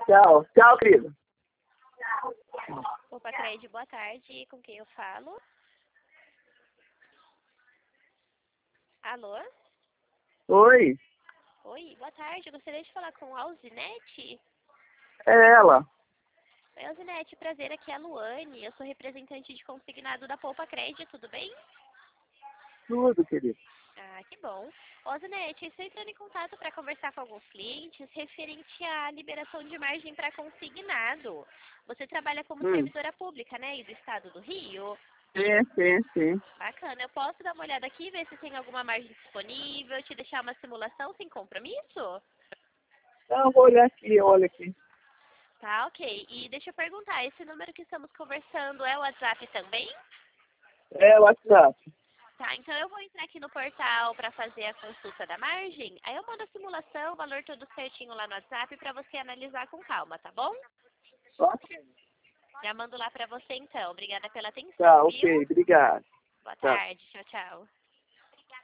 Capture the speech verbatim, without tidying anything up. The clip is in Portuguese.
Tchau. Tchau, querido. Opa, Cred, boa tarde. Com quem eu falo? Alô? Oi, Oi, boa tarde. Eu gostaria de falar com a Alzinete. é ela. Oi, Alzinete, prazer. Aqui é a Luane. Eu sou representante de consignado da Poupa Cred, tudo bem? Tudo, querido. Ah, que bom. Ô, Alzinete, estou entrando em contato para conversar com alguns clientes referente à liberação de margem para consignado. Você trabalha como Hum. servidora pública, né, e do estado do Rio? Sim, sim, sim. Bacana. Eu posso dar uma olhada aqui, ver se tem alguma margem disponível, te deixar uma simulação sem compromisso? Não, vou olhar aqui, olha aqui. Tá, ok. E deixa eu perguntar, esse número que estamos conversando é o WhatsApp também? É o WhatsApp. Tá, então eu vou entrar aqui no portal para fazer a consulta da margem, aí eu mando a simulação, o valor todo certinho lá no WhatsApp para você analisar com calma, tá bom? Ok. Já mando lá para você então. Obrigada pela atenção, Tá, viu? ok, obrigado. Boa Tá. tarde, tchau, tchau.